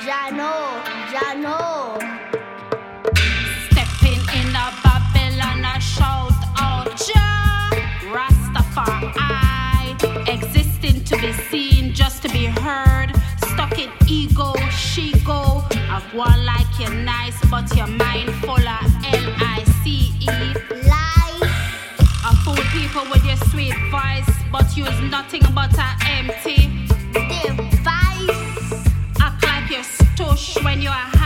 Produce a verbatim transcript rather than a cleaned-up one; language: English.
Jano, Jano. Stepping in a Babylon, I shout out, Jah, Rastafari, existing to be seen, just to be heard. Stuck in ego, she go. I want like you're nice, but your mind full of L I C E. Lies. I fool people with your sweet voice, but use nothing but a empty Device. act like you're stush when you're